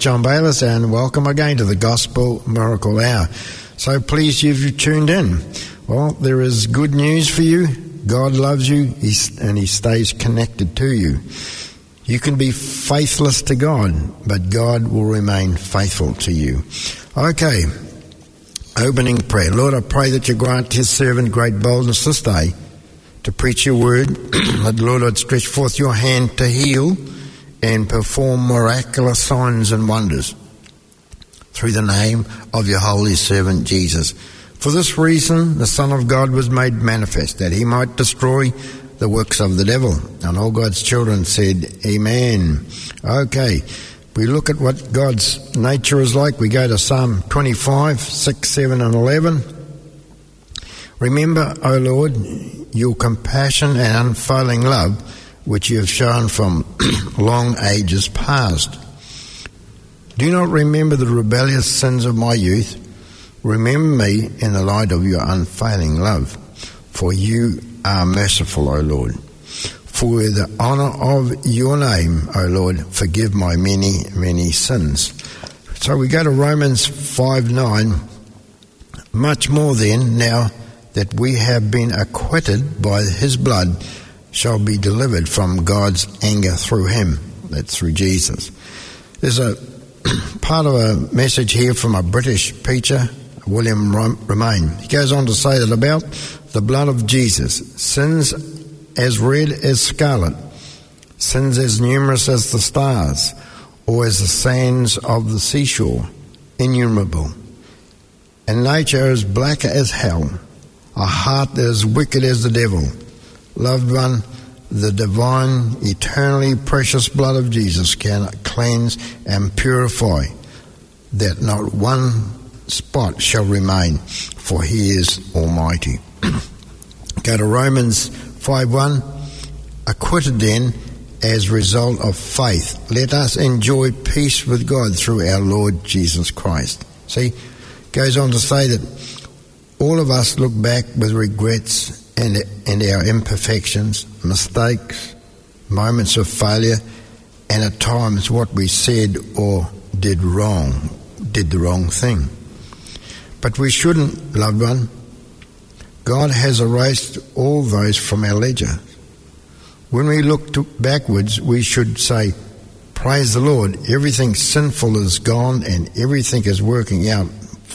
John Bayliss, and welcome again to the Gospel Miracle Hour. So pleased you've tuned in. Well, there is good news for you. God loves you, and He stays connected to you. You can be faithless to God, but God will remain faithful to you. Okay, opening prayer. Lord, I pray that you grant His servant great boldness this day to preach your word, that Lord would stretch forth your hand to heal and perform miraculous signs and wonders through the name of your holy servant Jesus. For this reason, the Son of God was made manifest, that He might destroy the works of the devil. And all God's children said, Amen. Okay, we look at what God's nature is like. We go to Psalm 25, 6, 7 and 11. Remember, O Lord, your compassion and unfailing love, which you have shown from long ages past. Do not remember the rebellious sins of my youth. Remember me in the light of your unfailing love, for you are merciful, O Lord. For the honour of your name, O Lord, forgive my many, many sins. So we go to Romans 5:9. Much more then, now that we have been acquitted by his blood, shall be delivered from God's anger through him. That's through Jesus. There's a part of a message here from a British preacher, William Romaine. He goes on to say that about the blood of Jesus, sins as red as scarlet, sins as numerous as the stars, or as the sands of the seashore, innumerable, and nature as black as hell, a heart as wicked as the devil. Loved one, the divine, eternally precious blood of Jesus can cleanse and purify, that not one spot shall remain, for he is almighty. Go to Romans 5:1. Acquitted then as result of faith, let us enjoy peace with God through our Lord Jesus Christ. See, goes on to say that all of us look back with regrets and our imperfections, mistakes, moments of failure, and at times what we said or did the wrong thing. But we shouldn't, loved one. God has erased all those from our ledger. When we look backwards, we should say, praise the Lord, everything sinful is gone and everything is working out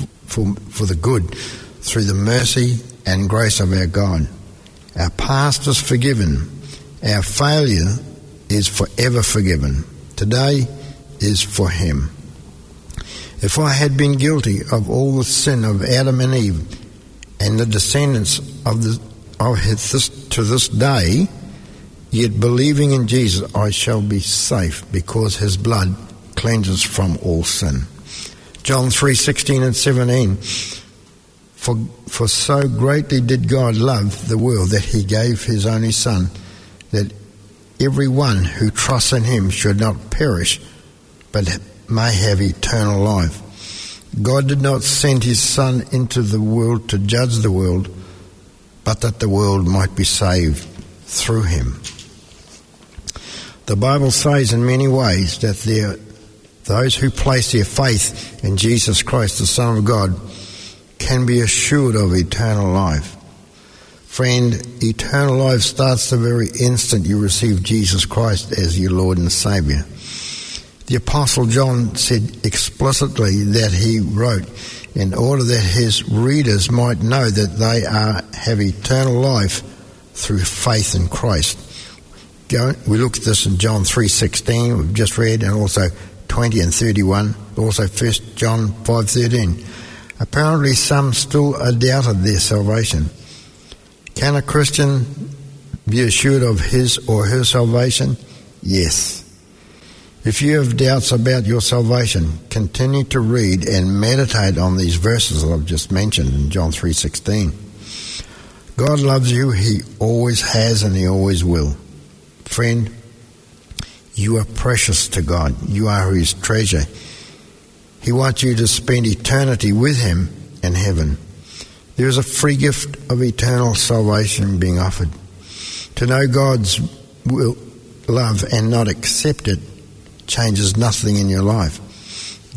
for the good through the mercy and grace of our God. Our past is forgiven. Our failure is forever forgiven. Today is for Him. If I had been guilty of all the sin of Adam and Eve and the descendants to this day, yet believing in Jesus, I shall be safe because His blood cleanses from all sin. John 3:16 and 17. For so greatly did God love the world that He gave His only Son, that everyone who trusts in Him should not perish, but may have eternal life. God did not send His Son into the world to judge the world, but that the world might be saved through Him. The Bible says in many ways that those who place their faith in Jesus Christ, the Son of God, can be assured of eternal life. Friend, eternal life starts the very instant you receive Jesus Christ as your Lord and Saviour. The Apostle John said explicitly that he wrote in order that his readers might know that they have eternal life through faith in Christ. We looked at this in John 3:16, we've just read, and also 20 and 31, also 1 John 5:13. Apparently some still doubted their salvation. Can a Christian be assured of his or her salvation? Yes. If you have doubts about your salvation, continue to read and meditate on these verses that I've just mentioned in John 3:16. God loves you, He always has and He always will. Friend, you are precious to God. You are His treasure. He wants you to spend eternity with Him in heaven. There is a free gift of eternal salvation being offered. To know God's will, love and not accept it changes nothing in your life.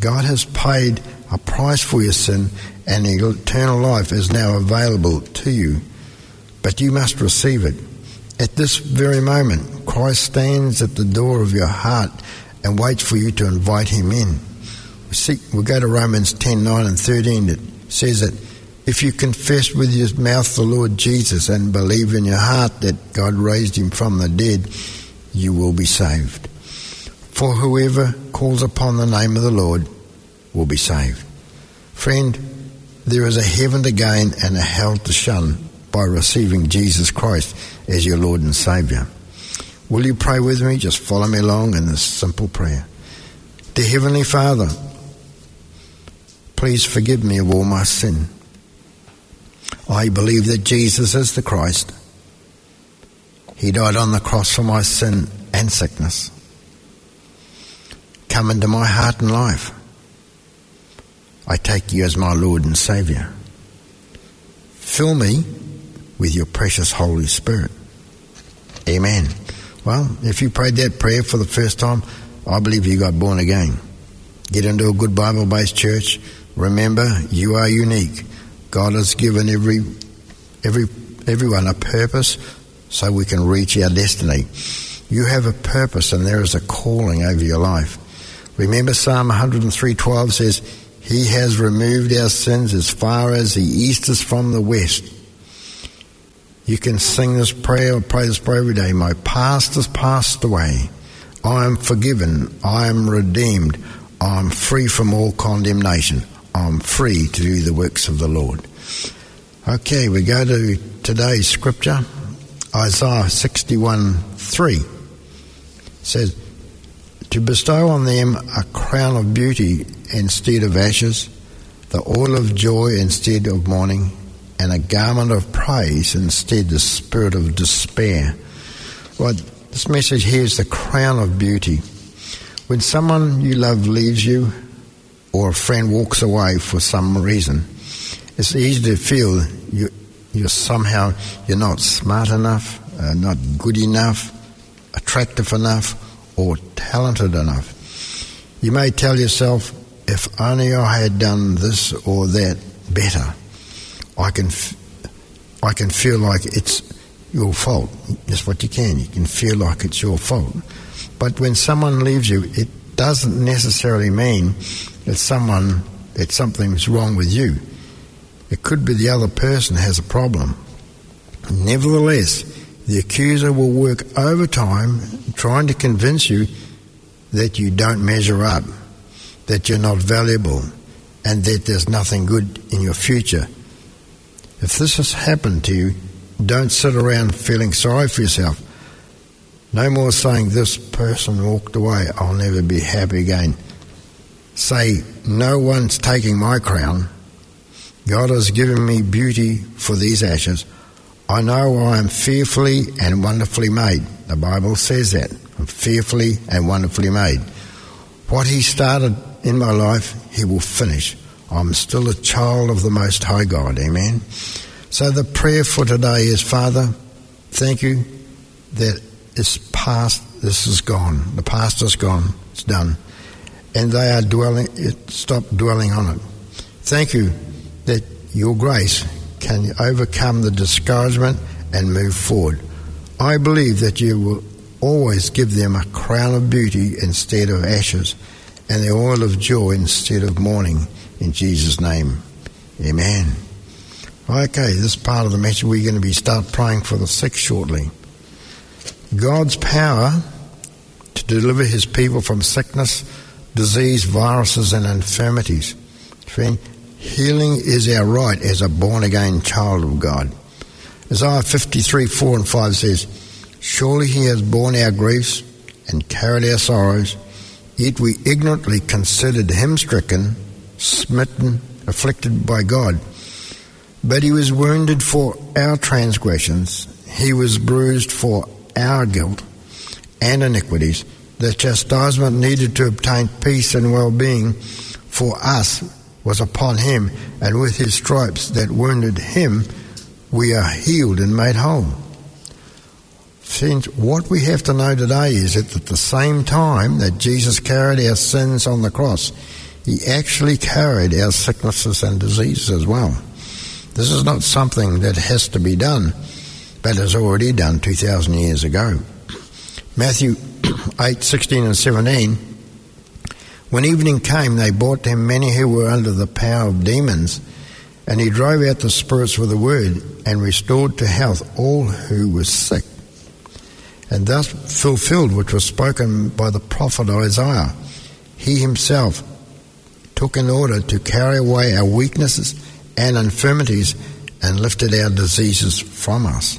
God has paid a price for your sin, and eternal life is now available to you. But you must receive it. At this very moment, Christ stands at the door of your heart and waits for you to invite him in. We'll go to Romans 10:9 and 13. It says that if you confess with your mouth the Lord Jesus and believe in your heart that God raised him from the dead, you will be saved. For whoever calls upon the name of the Lord will be saved. Friend, there is a heaven to gain and a hell to shun by receiving Jesus Christ as your Lord and Saviour. Will you pray with me? Just follow me along in this simple prayer. Dear Heavenly Father, please forgive me of all my sin. I believe that Jesus is the Christ. He died on the cross for my sin and sickness. Come into my heart and life. I take you as my Lord and Saviour. Fill me with your precious Holy Spirit. Amen. Well, if you prayed that prayer for the first time, I believe you got born again. Get into a good Bible-based church. Remember, you are unique. God has given everyone a purpose so we can reach our destiny. You have a purpose and there is a calling over your life. Remember Psalm 103:12 says, He has removed our sins as far as the east is from the west. You can sing this prayer or pray this prayer every day. My past has passed away. I am forgiven. I am redeemed. I am free from all condemnation. I am free to do the works of the Lord. Okay, we go to today's scripture. Isaiah 61:3 says, to bestow on them a crown of beauty instead of ashes, the oil of joy instead of mourning, and a garment of praise instead of the spirit of despair. Well, this message here is the crown of beauty. When someone you love leaves you, or a friend walks away for some reason, it's easy to feel you're not smart enough, not good enough, attractive enough, or talented enough. You may tell yourself, if only I had done this or that better, I can feel like it's your fault. That's what you can. You can feel like it's your fault. But when someone leaves you, it doesn't necessarily mean that something's wrong with you. It could be the other person has a problem. Nevertheless, the accuser will work overtime trying to convince you that you don't measure up, that you're not valuable, and that there's nothing good in your future. If this has happened to you, don't sit around feeling sorry for yourself. No more saying, this person walked away, I'll never be happy again. Say, no one's taking my crown. God has given me beauty for these ashes. I know I am fearfully and wonderfully made. The Bible says that. I'm fearfully and wonderfully made. What he started in my life, he will finish. I'm still a child of the Most High God. Amen. So the prayer for today is, Father, thank you that it's past, this is gone. The past is gone. It's done. And they are stop dwelling on it. Thank you that your grace can overcome the discouragement and move forward. I believe that you will always give them a crown of beauty instead of ashes, and the oil of joy instead of mourning. In Jesus' name, amen. Okay, this part of the message we're going to start praying for the sick shortly. God's power to deliver his people from sickness, disease, viruses and infirmities. Friend, healing is our right as a born-again child of God. Isaiah 53:4-5 says, surely he has borne our griefs and carried our sorrows, yet we ignorantly considered him stricken, smitten, afflicted by God. But he was wounded for our transgressions, he was bruised for our guilt and iniquities. The chastisement needed to obtain peace and well-being for us was upon him, and with his stripes that wounded him, we are healed and made whole. Since what we have to know today is that at the same time that Jesus carried our sins on the cross, He actually carried our sicknesses and diseases as well. This is not something that has to be done, but is already done 2,000 years ago. Matthew 8:16 and 17, when evening came, they brought to him many who were under the power of demons, and he drove out the spirits with a word and restored to health all who were sick. And thus fulfilled which was spoken by the prophet Isaiah. He himself took in order to carry away our weaknesses and infirmities and lifted our diseases from us.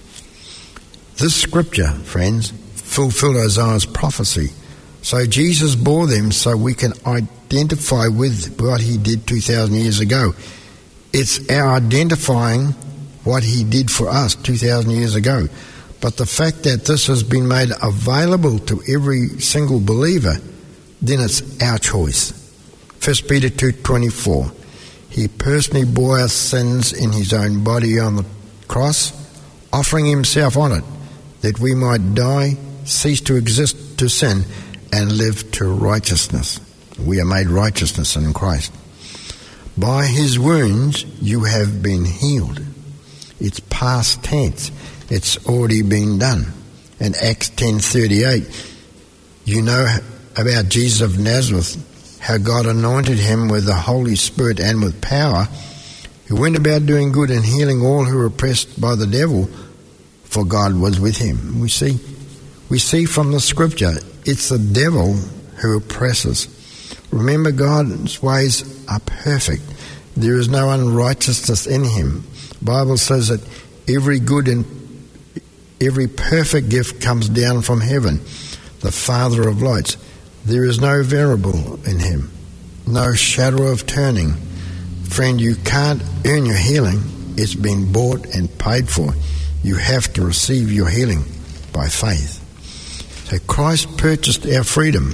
This scripture, friends, fulfilled Isaiah's prophecy. So Jesus bore them so we can identify with what he did 2,000 years ago. It's our identifying what he did for us 2,000 years ago. But the fact that this has been made available to every single believer, then it's our choice. 1 Peter 2:24. He personally bore our sins in his own body on the cross, offering himself on it, that we might die, cease to exist to sin, and live to righteousness. We are made righteousness in Christ. By his wounds you have been healed. It's past tense. It's already been done. In Acts 10:38, you know about Jesus of Nazareth, how God anointed him with the Holy Spirit and with power, who went about doing good and healing all who were oppressed by the devil, for God was with him. We see from the scripture, it's the devil who oppresses. Remember, God's ways are perfect. There is no unrighteousness in him. The Bible says that every good and every perfect gift comes down from heaven, the Father of lights. There is no variable in him, no shadow of turning. Friend, you can't earn your healing. It's been bought and paid for. You have to receive your healing by faith. So Christ purchased our freedom,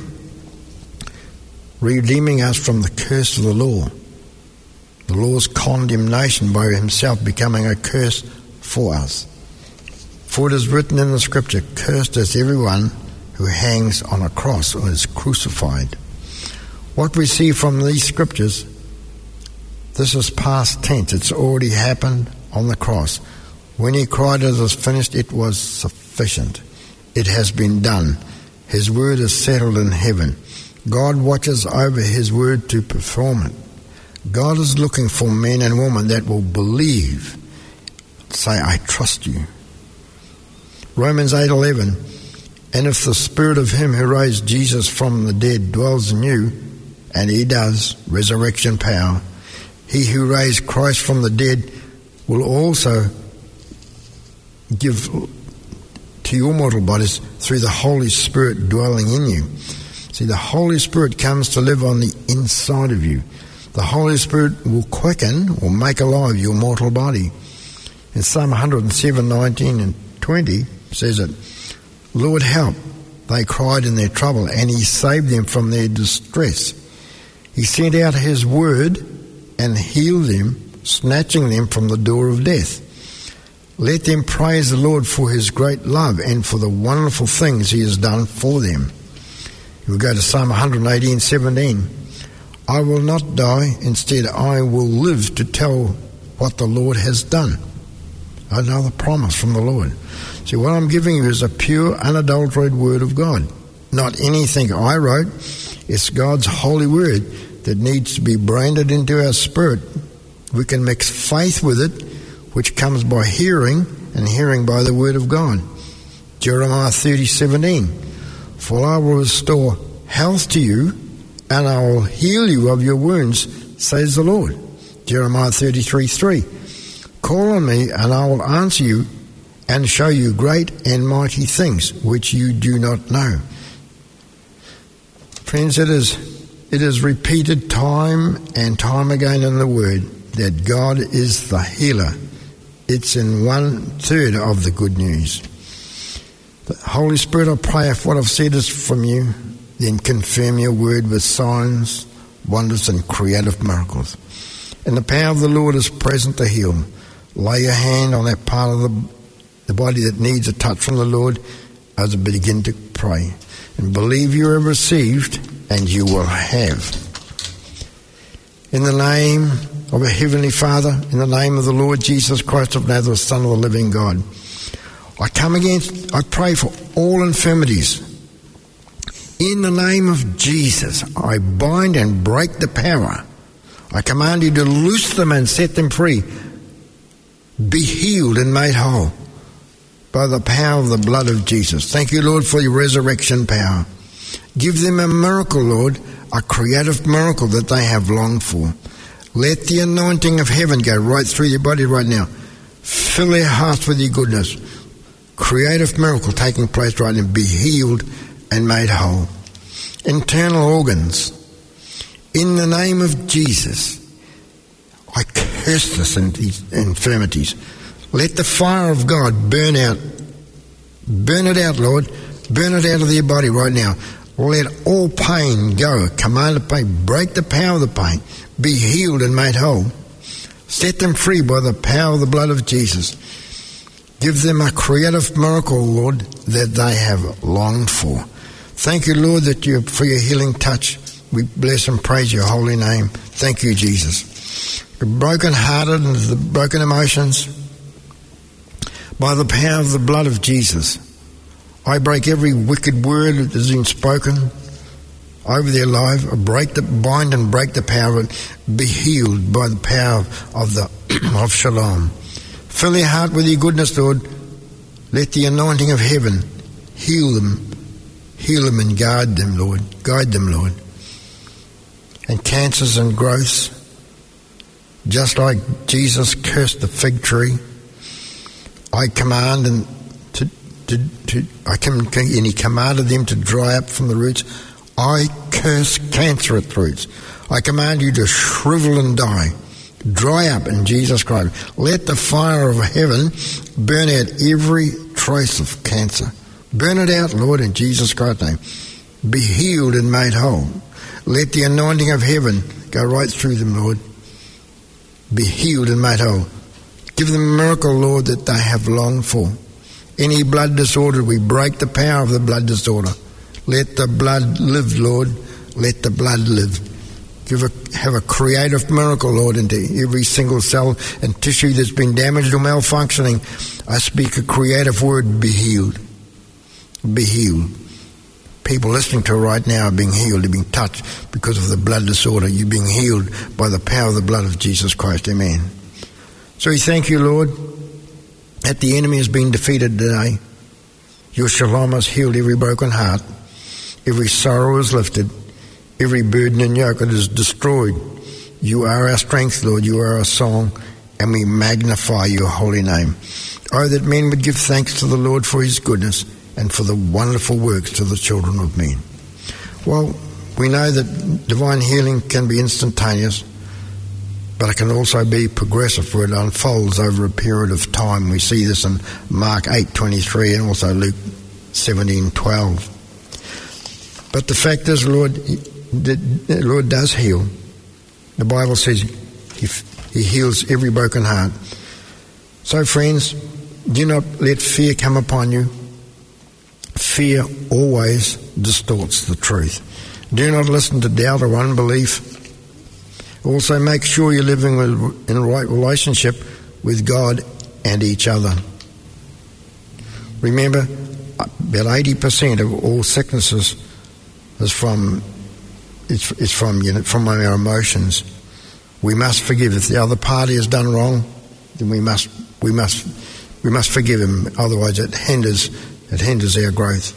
redeeming us from the curse of the law. The law's condemnation by himself becoming a curse for us. For it is written in the scripture, cursed is everyone who hangs on a cross or is crucified. What we see from these scriptures, this is past tense. It's already happened on the cross. When he cried, "It is finished," it was sufficient. It has been done. His word is settled in heaven. God watches over his word to perform it. God is looking for men and women that will believe. Say, "I trust you." Romans 8:11, and if the spirit of him who raised Jesus from the dead dwells in you, and he does, resurrection power, he who raised Christ from the dead will also give to your mortal bodies through the Holy Spirit dwelling in you. See, the Holy Spirit comes to live on the inside of you. The Holy Spirit will quicken or make alive your mortal body. In Psalm 107:19 and 20 says it, "Lord, help. They cried in their trouble, and he saved them from their distress. He sent out his word and healed them, snatching them from the door of death. Let them praise the Lord for his great love and for the wonderful things he has done for them." We'll go to Psalm 118:17. "I will not die, instead I will live to tell what the Lord has done." Another promise from the Lord. See, what I'm giving you is a pure, unadulterated word of God. Not anything I wrote. It's God's holy word that needs to be branded into our spirit. We can mix faith with it, which comes by hearing, and hearing by the word of God. Jeremiah 30:17. "For I will restore health to you, and I will heal you of your wounds, says the Lord." Jeremiah 33:3. "Call on me, and I will answer you, and show you great and mighty things which you do not know." Friends, it is repeated time and time again in the Word that God is the healer. It's in 1/3 of the good news. The Holy Spirit, I pray if what I've said is from you, then confirm your word with signs, wonders, and creative miracles. And the power of the Lord is present to heal. Lay your hand on that part of the body that needs a touch from the Lord as I begin to pray. And believe you have received, and you will have. In the name of a Heavenly Father, in the name of the Lord Jesus Christ of Nazareth, Son of the living God, I pray for all infirmities. In the name of Jesus, I bind and break the power. I command you to loose them and set them free. Be healed and made whole by the power of the blood of Jesus. Thank you, Lord, for your resurrection power. Give them a miracle, Lord, a creative miracle that they have longed for. Let the anointing of heaven go right through your body right now. Fill their hearts with your goodness. Creative miracle taking place right now. Be healed and made whole. Internal organs. In the name of Jesus, I curse this infirmities. Let the fire of God burn out. Burn it out, Lord. Burn it out of their body right now. Let all pain go. Command the pain. Break the power of the pain. Be healed and made whole. Set them free by the power of the blood of Jesus. Give them a creative miracle, Lord, that they have longed for. Thank you, Lord, for your healing touch. We bless and praise your holy name. Thank you, Jesus. The broken-hearted and the broken emotions, by the power of the blood of Jesus, I break every wicked word that has been spoken over their life. I bind and break the power of it. Be healed by the power of Shalom. Fill their heart with your goodness, Lord. Let the anointing of heaven heal them and guide them, Lord. Guide them, Lord. And cancers and growths, just like Jesus cursed the fig tree, I command and he commanded them to dry up from the roots. I curse cancer at the roots. I command you to shrivel and die. Dry up in Jesus Christ. Let the fire of heaven burn out every trace of cancer. Burn it out, Lord, in Jesus Christ's name. Be healed and made whole. Let the anointing of heaven go right through them, Lord. Be healed and made whole. Give them a miracle, Lord, that they have longed for. Any blood disorder, we break the power of the blood disorder. Let the blood live, Lord. Let the blood live. Have a creative miracle, Lord, into every single cell and tissue that's been damaged or malfunctioning. I speak a creative word, be healed. Be healed. People listening to it right now are being healed. They're being touched because of the blood disorder. You're being healed by the power of the blood of Jesus Christ. Amen. So we thank you, Lord, that the enemy has been defeated today. Your shalom has healed every broken heart. Every sorrow is lifted. Every burden and yoke is destroyed. You are our strength, Lord. You are our song, and we magnify your holy name. Oh, that men would give thanks to the Lord for his goodness and for the wonderful works to the children of men. Well, we know that divine healing can be instantaneous, but it can also be progressive, where it unfolds over a period of time. We see this in Mark 8:23 and also Luke 17:12. But the fact is, the Lord does heal. The Bible says he heals every broken heart. So friends, do not let fear come upon you. Fear always distorts the truth. Do not listen to doubt or unbelief. Also make sure you're living in a right relationship with God and each other. Remember, about 80% of all sicknesses is from our emotions. We must forgive. If the other party has done wrong, then we must forgive him. Otherwise, it hinders our growth.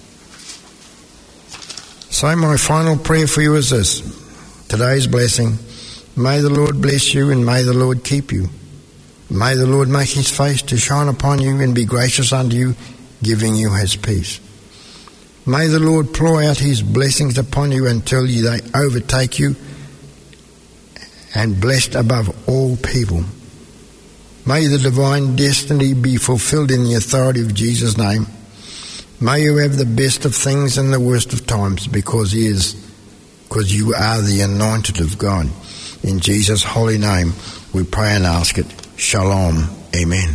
So my final prayer for you is this: today's blessing. May the Lord bless you, and may the Lord keep you. May the Lord make his face to shine upon you and be gracious unto you, giving you his peace. May the Lord pour out his blessings upon you until they overtake you, and blessed above all people. May the divine destiny be fulfilled in the authority of Jesus' name. May you have the best of things and the worst of times, because you are the anointed of God. In Jesus' holy name we pray and ask it. Shalom. Amen.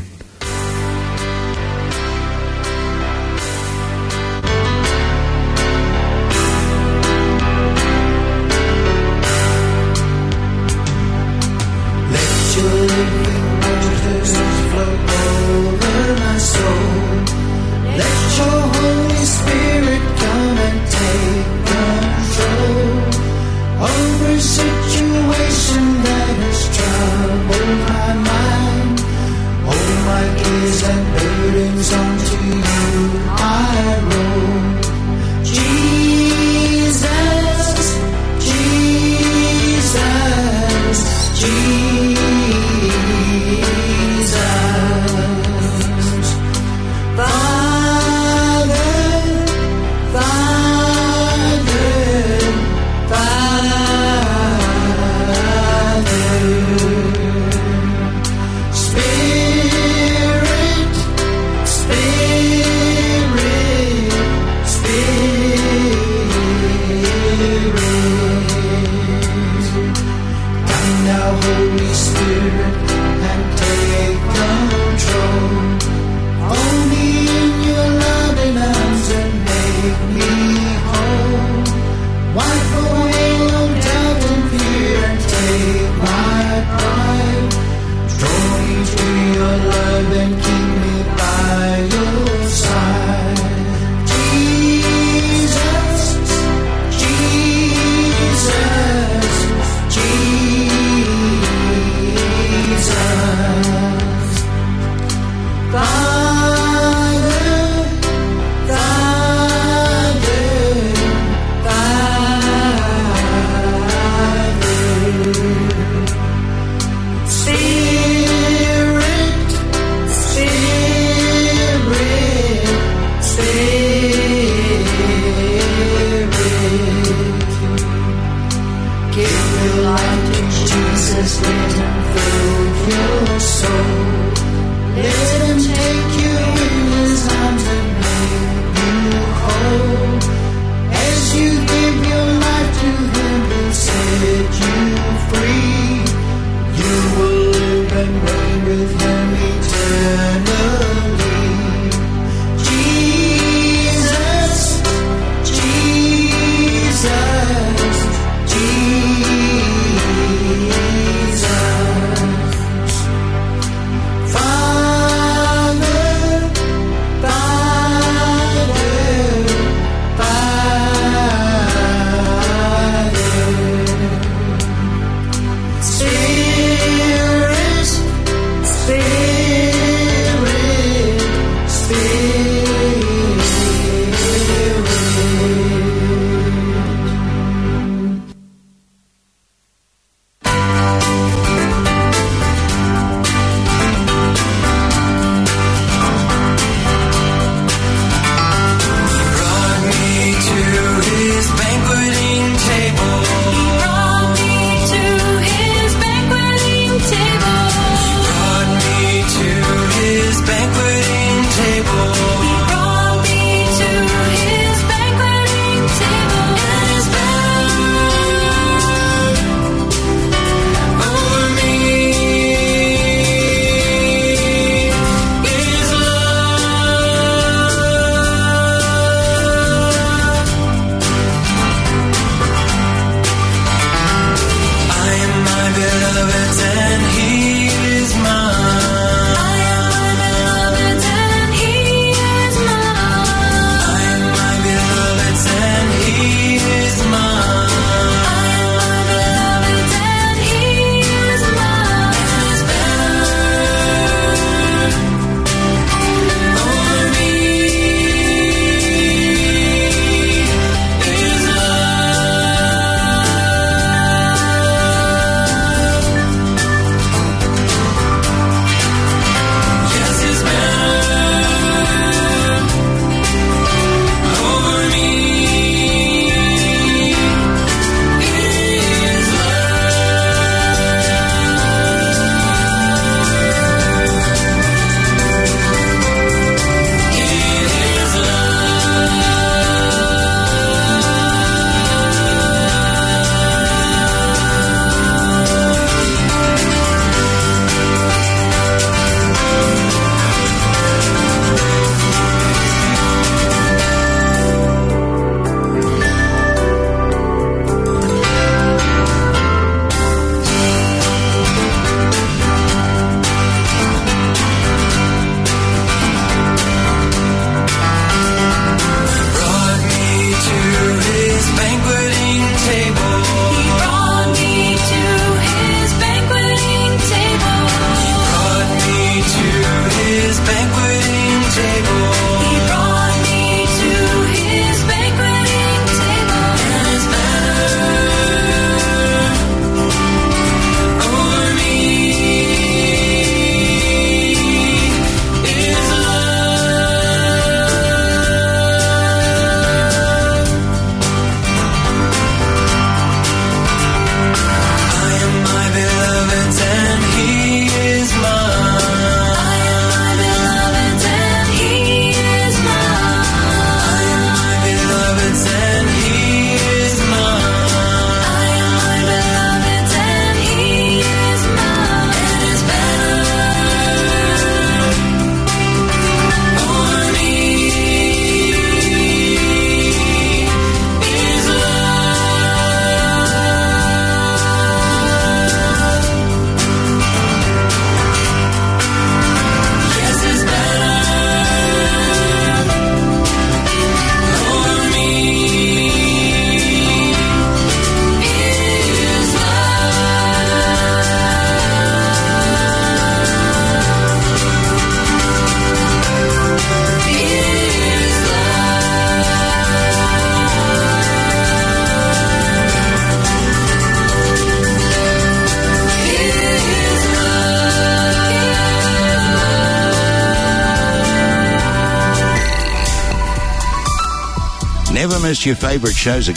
list your favorite shows again.